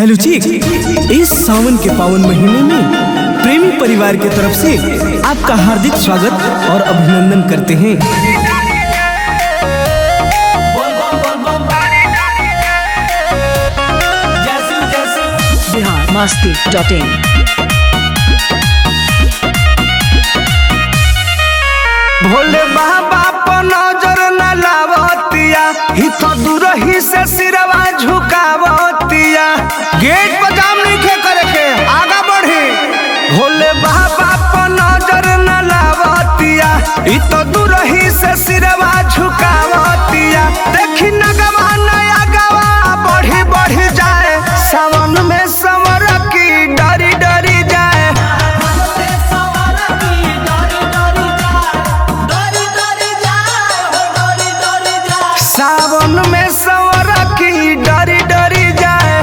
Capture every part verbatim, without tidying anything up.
Hello जी, इस सावन के पावन महीने में प्रेमी परिवार की तरफ से आपका हार्दिक स्वागत और अभिनंदन करते हैं। Bihar Masti dot in. भोले बाबा पर नजर न लावतिया, ही तो दूर ही से सिरवा झुकावतिया। गेट पर जाम नहीं करे के आगा बढ़ी। भोले बाबा पर नजर न लावतिया, ही तो दूर ही से सिरवा झुकावतिया। देखी नगवा नया गवा बढ़ी बढ़ी जाए, सावन में समर की डरी डरी जाए। सावन में संवर की डरी डरी जाए।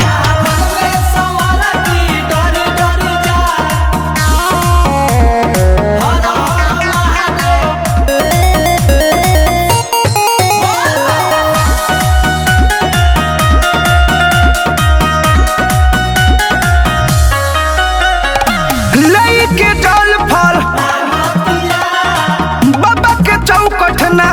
लई के जल फल बाबा के चौकठना,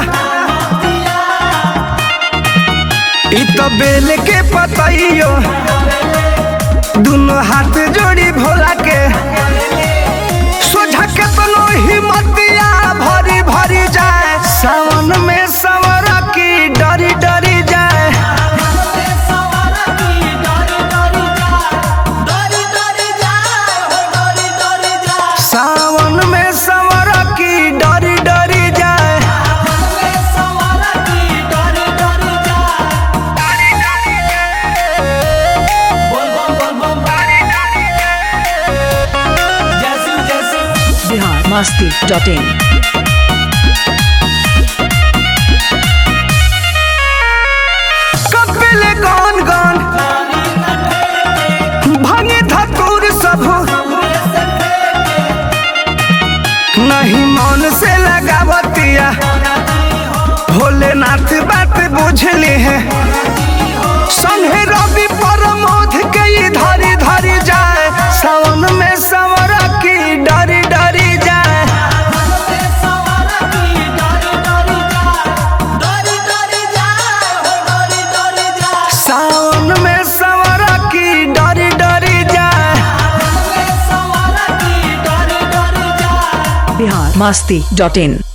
तो बेल के पतइयो दोनों हाथ जोड़ी भोला के। सोझा के तनो हिम्मतिया भरी भरी जाए, सावन में संवर की डरी डरी जाए। सावन में संवर की डरी डरी जाए। बिहार मस्ती डॉट इन। कपिले गौन गौन भांगे धतूर सब, नहीं मन से लगावतिया। भोलेनाथ बात बुझली है, संगे रवि प्रमोद के ही धरी धरी जाए। सावन में संवर की डरी डरी जाए। सावन में संवर की डरी डरी जाए। बिहार मस्ती डॉट इन।